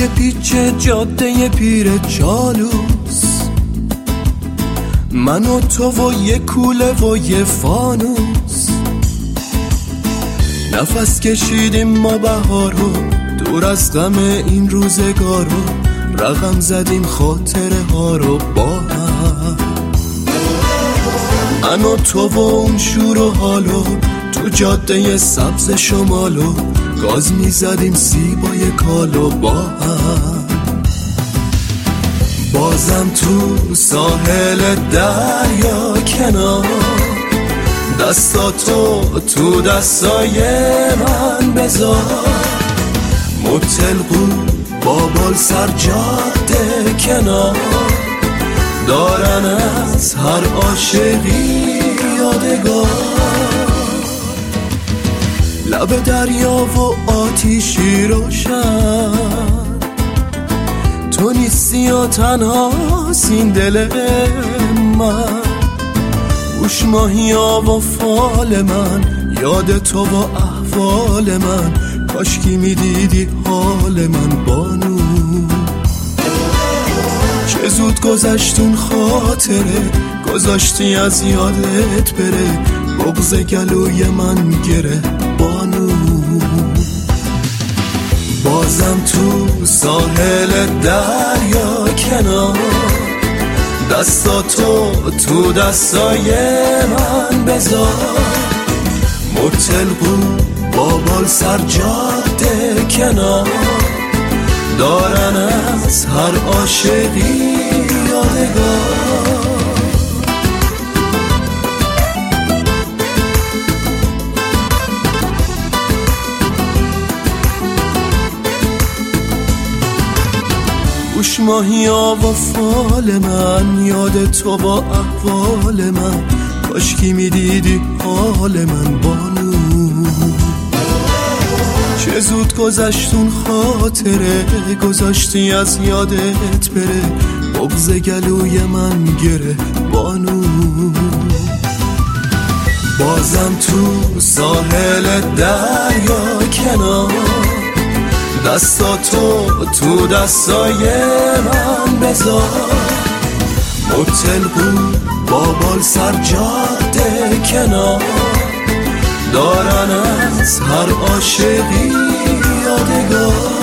توی پیچ جاده پیر چالوس، من و تو و یه کوله و یه فانوس. نفس کشیدیم ما بهارو، دور از غم این روزگارو، رقم زدیم خاطره ها رو با هم. من و تو و اون شور و حالو، تو جاده سبز شمالو، گاز میزدیم سیبای کالو با هم. بازم تو ساحل دریا کنار، دستاتو تو دستای من بذار. مبتلقو بابال سر جاده کنار، دارن از هر عاشقی یادگار. لب دریا و آتیشی روشن، تو نیستی و تنها سین دل من. گوش ماهیا و فال من، یاد تو و احوال من، کاشکی میدیدی حال من بانو. چه زود گذشتون خاطره، گذاشتی از یادت بره، بغض گلوی من گره بانو. بازم تو ساحل دریا کنار، دستاتو تو دستای من بذار. مبتلقو بابال سر جاده کنار، دارن از هر عاشقی یادگار. گوش ماهیا و فال من، یاد تو با احوال من، کاشکی میدیدی حال من بانو. چه زود گذشتون خاطره، گذاشتی از یادت بره، بغض گلوی من گره بانو. بازم تو ساحل دریا کنار، دستاتو تو دستای من بذار. مبتلقو بابال سر جاده کنار، دارن از هر عاشقی یادگار.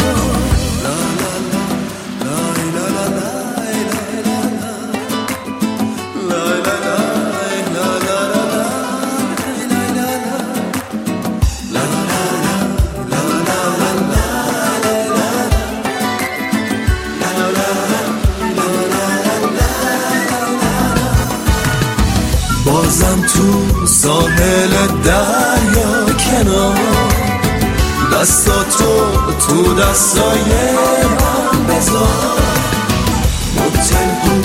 بازم تو ساحل دریا کنار، دستاتو تو دستای من بذار. مبتلقو